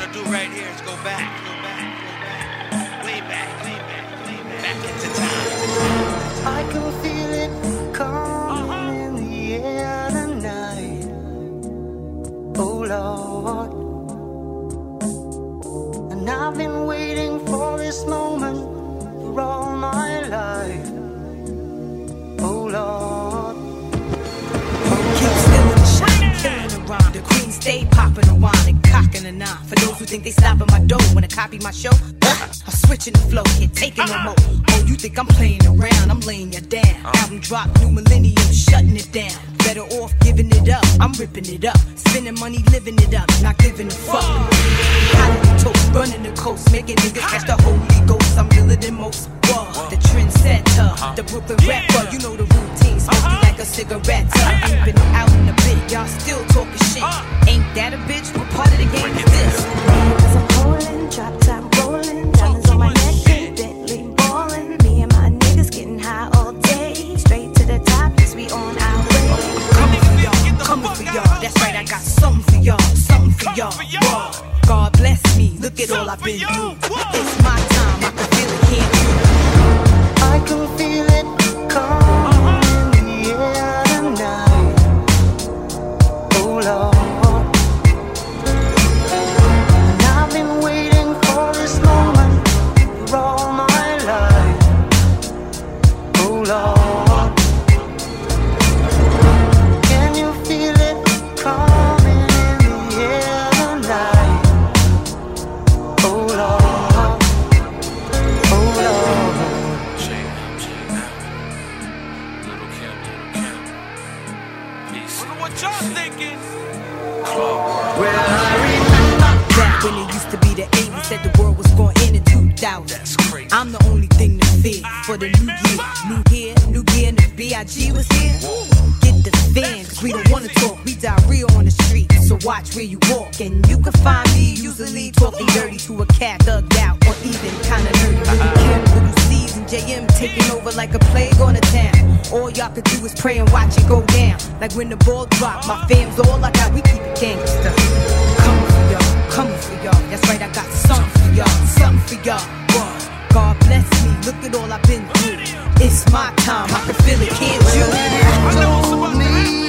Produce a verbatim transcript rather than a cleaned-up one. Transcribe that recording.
I'll do right here is go back, go back, go back, way back, way back, way back, back into time. I can feel it coming uh-huh. in the air tonight. Oh Lord, and I've been waiting for this moment for all my life. Oh Lord, keep stealing the shine, killing the rhyme. The queen stay popping the wine and cocking the nine. For those who think they stopping my dough when I copy my show, I'm switching the flow, can't take it no more. Oh, you think I'm playing around? I'm laying you down. Album drop, new millennium, shutting it down. Better off giving it up, I'm ripping it up. Spending money, living it up, not giving a fuck. Out of the toast, running the coast, making niggas catch the Holy Ghost. I'm realer than most. Whoa, the trendsetter, the Brooklyn rapper. You know the routine, smoky like a cigarette. Ain't been out in a bit, y'all still talking shit. Ain't that a bitch? What part of the game is this? Cause I'm rolling, drop top rolling, diamonds on my neck, and Bentley ballin'. Me and my niggas getting high all day, straight to the top, yes we on our way. Coming for y'all, coming for y'all. That's right, I got something for y'all, something for y'all. Whoa. God bless me, look at all I've been through. It's my time, I can feel it, can't you? I can feel it coming in the air tonight. Oh Lord. Lord, can you feel it coming in the air tonight? Oh Lord, oh Lord. Little Kim, Little Kim. Peace. Look at what y'all thinking. Well, I remember back when it used to be the eighties, said the world was going in in two thousand. That's crazy. I'm the only thing to fear for the new year. New year, new year, and the B I G was here. Get the fan, cause we don't wanna talk. We diarrhea on the street, so watch where you walk. And you can find me usually talking dirty to a cat thugged out, or even kinda nerdy. Kim, Little C's and J M taking over like a plague on the town. All y'all could do is pray and watch it go down. Like when the ball drop, my fam's all I got, we keep it gangsta. Coming for y'all, coming for y'all. That's right, I got something for y'all, something for y'all. Whoa. God bless me, look at all I've been through. It's my time, I can feel it, can't you? I know me.